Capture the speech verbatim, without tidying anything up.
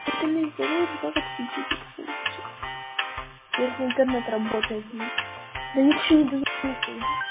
Это не сделает, как отключить. Если интернет работает. Да ничего не дает.